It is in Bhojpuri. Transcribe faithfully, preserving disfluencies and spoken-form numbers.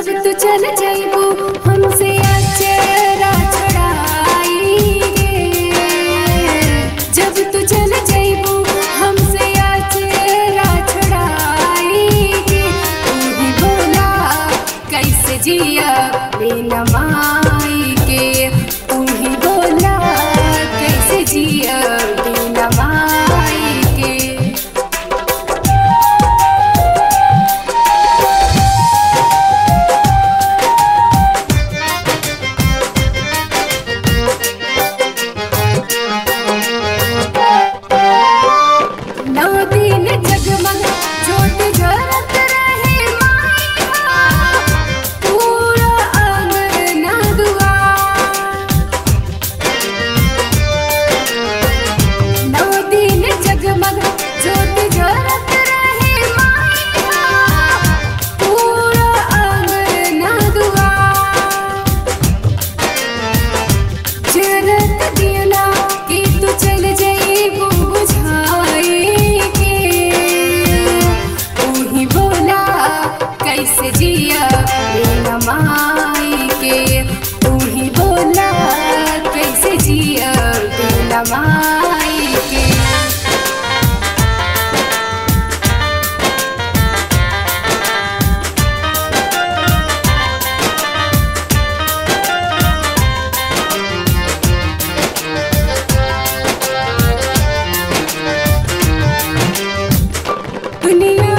जब तू चल जाइबू हमसे अचेरा छुड़ाई गे। जब तू चल जाइबू हमसे अचेरा छुड़ाई गे। तू ही बोला कैसे जिया बिना माई के। तू ही बोला कैसे जिया बिना माई के। नौ दिन जगमग ज्योत जरत रहे माया। पूरा अंगना दुआर। नौ दिन जगमग ज्योत जरत रहे माया। पूरा अंगना दुआर। जरत दियना कि तू चल जाइबू बुझाई के। तू ही बोला कैसे जिया बिना माई के। तू ही बोला कैसे जिया बिना माई के। दुनिया